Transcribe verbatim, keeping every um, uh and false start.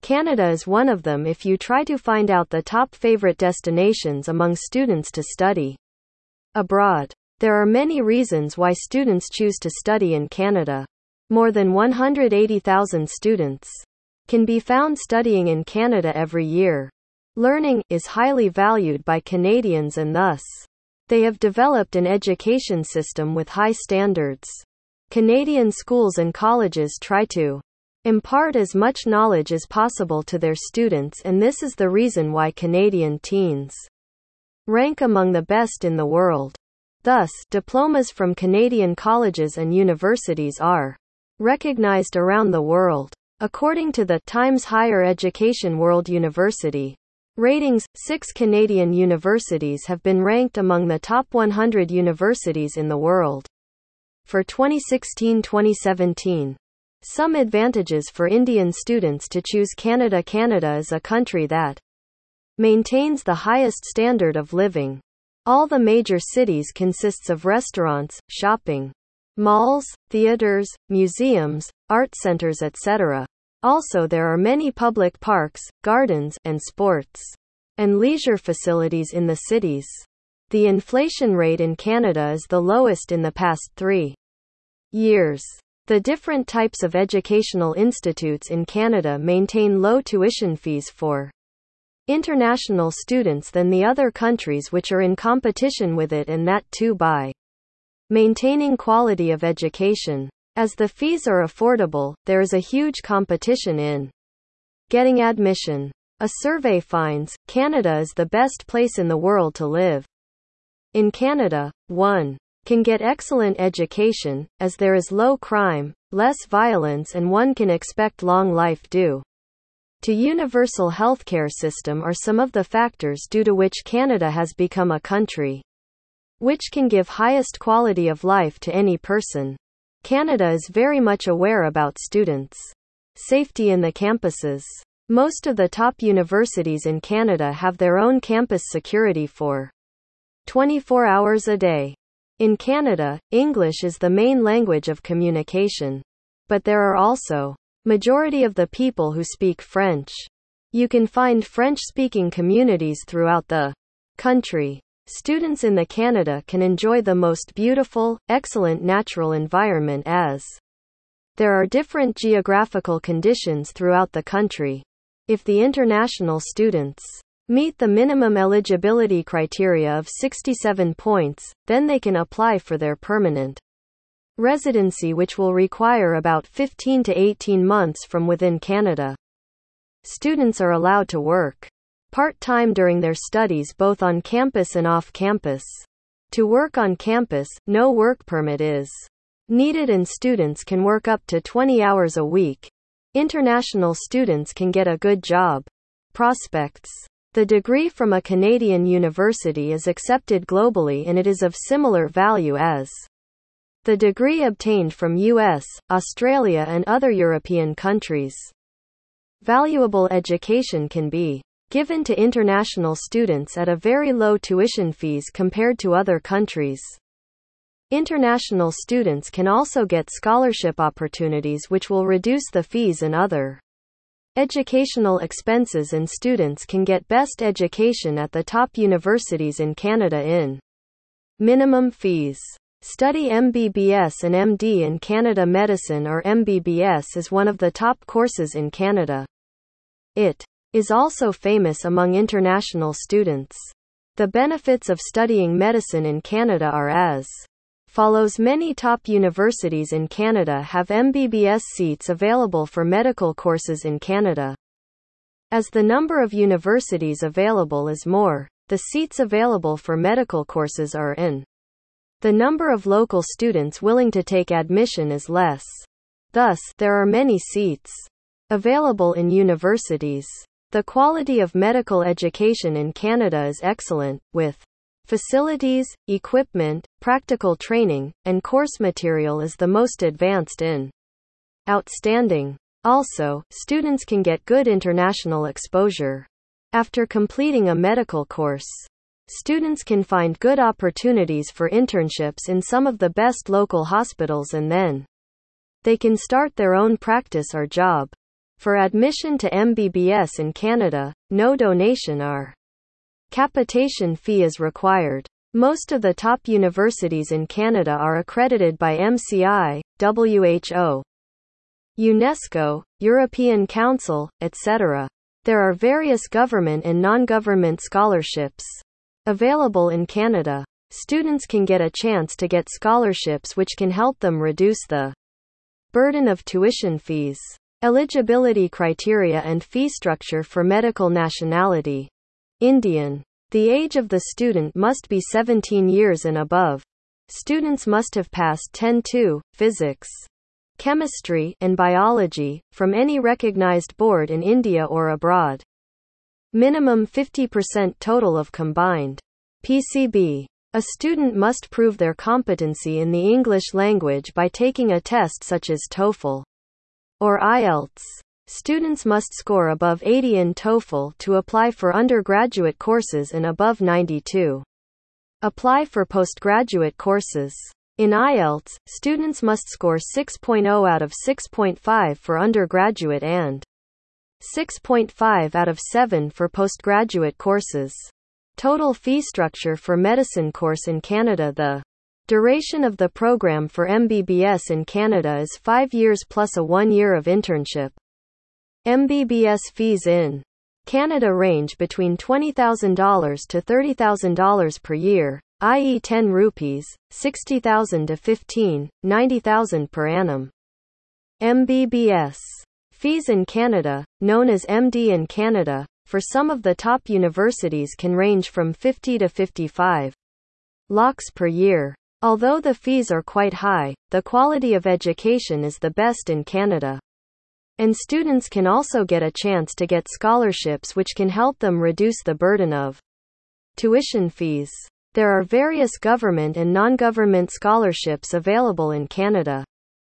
Canada is one of them if you try to find out the top favorite destinations among students to study abroad. There are many reasons why students choose to study in Canada. More than one hundred eighty thousand students can be found studying in Canada every year. Learning is highly valued by Canadians and thus, they have developed an education system with high standards. Canadian schools and colleges try to impart as much knowledge as possible to their students, and this is the reason why Canadian teens rank among the best in the world. Thus, diplomas from Canadian colleges and universities are recognized around the world. According to the Times Higher Education World University ratings, six Canadian universities have been ranked among the top one hundred universities in the world for twenty sixteen to twenty seventeen. Some advantages for Indian students to choose Canada. Canada is a country that maintains the highest standard of living. All the major cities consists of restaurants, shopping malls, theaters, museums, art centers, et cetera. Also, there are many public parks, gardens, and sports and leisure facilities in the cities. The inflation rate in Canada is the lowest in the past three years. The different types of educational institutes in Canada maintain low tuition fees for international students than the other countries which are in competition with it, and that too by maintaining quality of education. As the fees are affordable, there is a huge competition in getting admission. A survey finds Canada is the best place in the world to live. In Canada, one can get excellent education, as there is low crime, less violence, and one can expect long life due to universal healthcare system are some of the factors due to which Canada has become a country which can give highest quality of life to any person. Canada is very much aware about students' safety in the campuses. Most of the top universities in Canada have their own campus security for twenty-four hours a day. In Canada, English is the main language of communication. But there are also majority of the people who speak French. You can find French-speaking communities throughout the country. Students in the Canada can enjoy the most beautiful, excellent natural environment as there are different geographical conditions throughout the country. If the international students meet the minimum eligibility criteria of sixty-seven points, then they can apply for their permanent residency, which will require about fifteen to eighteen months from within Canada. Students are allowed to work part-time during their studies both on campus and off campus. To work on campus, no work permit is needed and students can work up to twenty hours a week. International students can get a good job prospects. The degree from a Canadian university is accepted globally and it is of similar value as the degree obtained from U S, Australia and other European countries. Valuable education can be given to international students at a very low tuition fees compared to other countries. International students can also get scholarship opportunities which will reduce the fees and other educational expenses, and students can get best education at the top universities in Canada in minimum fees. Study M B B S and M D in Canada. Medicine or M B B S is one of the top courses in Canada. It is also famous among international students. The benefits of studying medicine in Canada are as follows. Many top universities in Canada have M B B S seats available for medical courses in Canada. As the number of universities available is more, the seats available for medical courses are in. The number of local students willing to take admission is less. Thus, there are many seats available in universities. The quality of medical education in Canada is excellent, with facilities, equipment, practical training, and course material is the most advanced in outstanding. Also, students can get good international exposure. After completing a medical course, students can find good opportunities for internships in some of the best local hospitals, and then they can start their own practice or job. For admission to M B B S in Canada, no donation or capitation fee is required. Most of the top universities in Canada are accredited by M C I, W H O, UNESCO, European Council, et cetera. There are various government and non-government scholarships available in Canada. Students can get a chance to get scholarships which can help them reduce the burden of tuition fees. Eligibility criteria and fee structure for medical nationality. Indian. The age of the student must be seventeen years and above. Students must have passed ten two, physics, chemistry, and biology, from any recognized board in India or abroad. Minimum fifty percent total of combined P C B. A student must prove their competency in the English language by taking a test such as TOEFL or I E L T S. Students must score above eighty in TOEFL to apply for undergraduate courses and above ninety-two. Apply for postgraduate courses. In I E L T S, students must score six point zero out of six point five for undergraduate and six point five out of seven for postgraduate courses. Total fee structure for medicine course in Canada. The duration of the program for M B B S in Canada is five years plus a one year of internship. M B B S fees in Canada range between twenty thousand dollars to thirty thousand dollars per year, that is ten rupees, sixty thousand to fifteen, ninety thousand per annum. M B B S fees in Canada, known as M D in Canada, for some of the top universities can range from fifty to fifty-five lakhs per year. Although the fees are quite high, the quality of education is the best in Canada. And students can also get a chance to get scholarships which can help them reduce the burden of tuition fees. There are various government and non-government scholarships available in Canada.